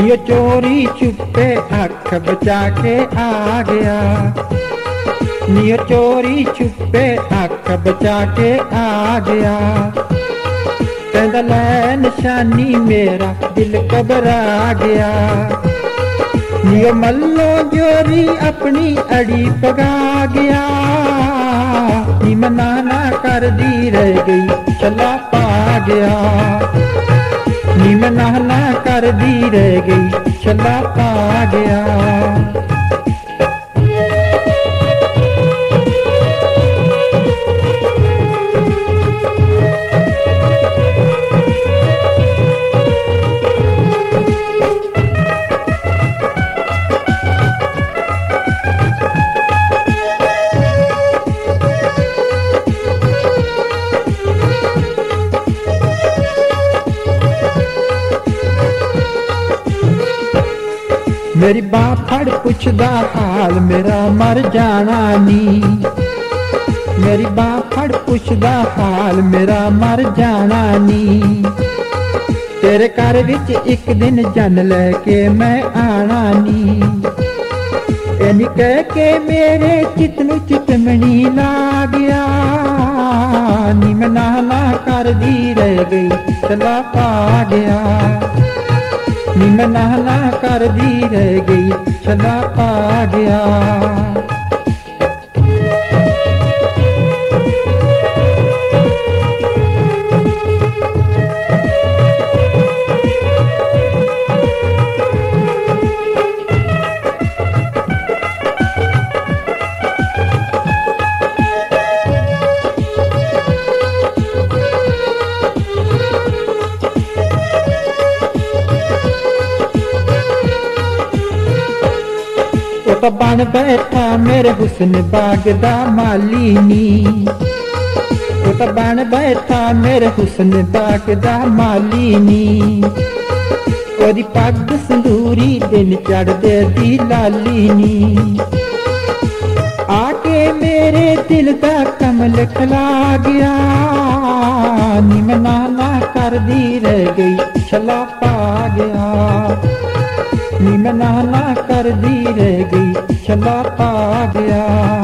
Neo चोरी छुपे अख बचा के आ गया, नियो चोरी छुपे अख बचा के आ गया। कहंदा लै निशानी मेरा दिल घबरा गया, नियो मल्लो जोरी अपनी अड़ी पगा गया। नी मनाना कर दी रह गई छला पा गया, नी मनाना कर दी रह गई छला पा गया। मेरी बां फड़ पुछदा हाल मेरा मर जाना नी, मेरी बां फड़ पुछदा हाल मेरा मर जाना नी। तेरे घर विच एक दिन जन लैके मैं आना नी, इन्हीं कह के मेरे चित नूं चितमनी ला गया। नी मैं नाला कर दी रह गई चला पा गया, नी मैं नाला कर दी रह गई छला पा गया। तो बन बैठा मेरे हुस्न बाग दा माली नी, वो तो बन बैठा मेरे हुस्न बाग दा माली नी। ओदी पग संदूरी दिन चढ़दे दी लाली नी, आके मेरे दिल दा कमल खला गया। नी मैं नाला कर दी रह गई छला पा गया, नी मैं नाला कर दी रह गई छला पा गया।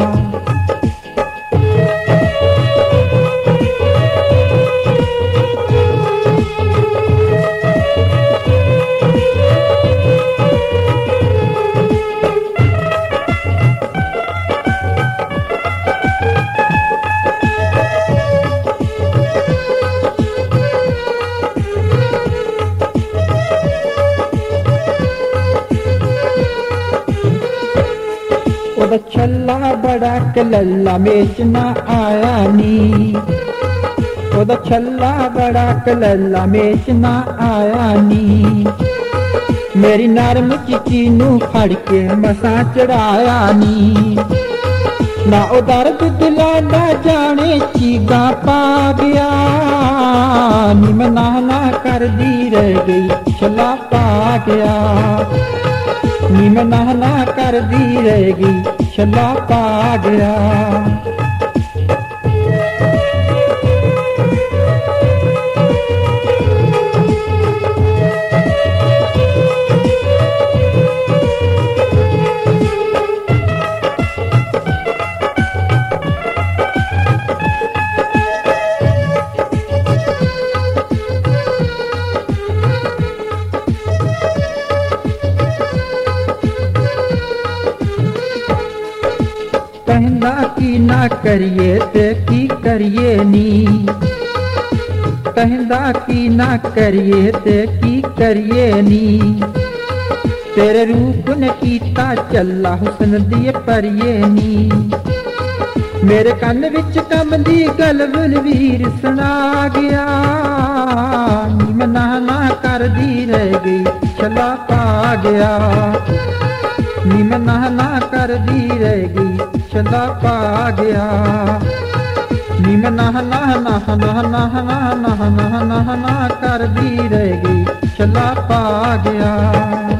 छल्ला बड़ा कलल्ला मेच ना आया नी, ओदा छल्ला बड़ा कलल्ला मेच ना आया नी। मेरी नरम चिची नू फड़ के मसा चढ़ाया नी, ना ओ दर्द दिला ना जाने चीगा पा गया। नी मैं नाला कर दी रह गई छला पा गया, नी मैं नाला कर दी रह गई छला पा गया। कहंदा की ना करिए ते की करिए नी, कहंदा की ना करिए ते की करिए नी। तेरे रूप ने कीता चला हुस्न दिए परिए नी, मेरे कन विच कम दी गल बलवीर सुना गया। नी मैं नाला कर दी रह गई छला पा गया, नी मैं नाला कर दी रह गई छला पा गया। नी मैं नाला नाह नाह नाह नाह नाह नाह नाह कर दी रह गई छला पा गया।